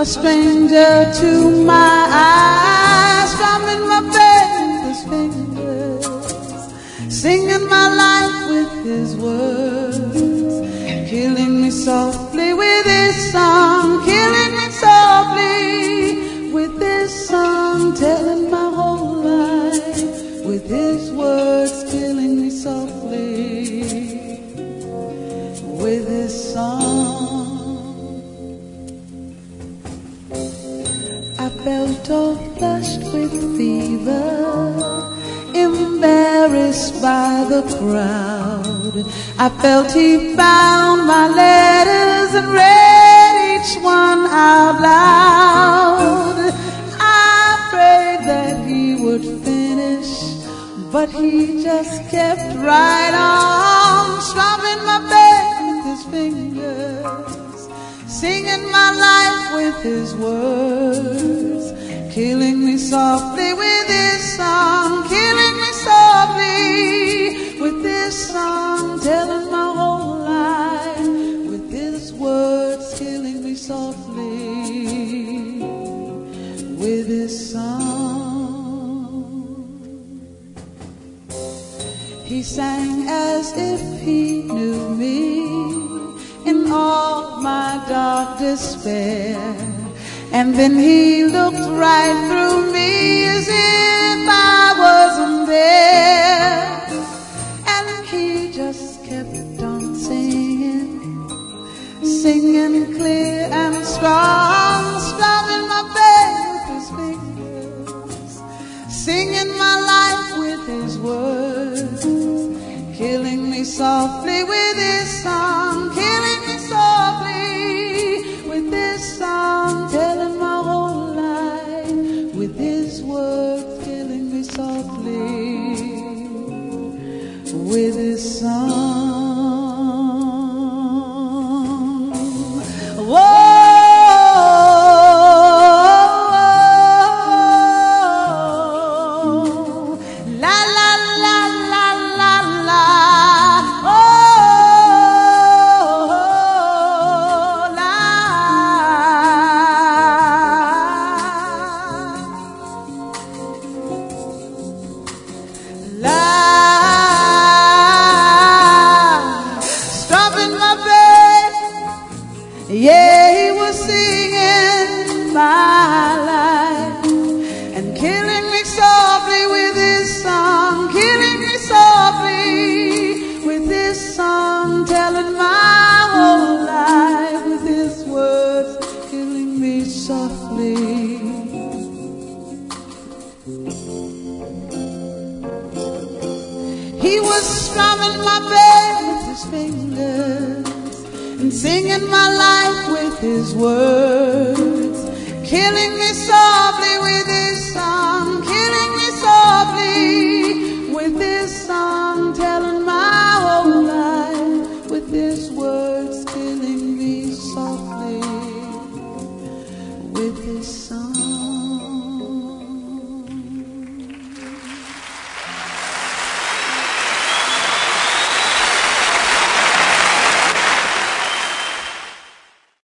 a stranger to my eyes, strumming my bass with his fingers, singing my life with his words, killing me softly with his song, killing me softly with his song, telling my whole life with his words, killing me softly with his song. I felt all flushed with fever, embarrassed by the crowd. I felt he found my letters and read each one out loud. I prayed that he would finish, but he just kept right on, strumming my bass with his fingers, singing my life with his words, killing me softly with his song, killing me softly with his song, telling my whole life with his words, killing me softly with his song. He sang as if he knew me in all my dark despair, and then he looked right through me as if I wasn't there, and he just kept on singing, singing clear and strong, strumming my bass with his fingers, singing my life with his words, killing me softly with his song, killing me softly with his song, telling my whole life with his words, killing me softly with his song. Whoa. Yeah, he was singing my life and killing me softly with his song, killing me softly with his song, telling my whole life with his words, killing me softly. He was strumming my bass with his fingers and singing my life with his words, killing me softly with his song.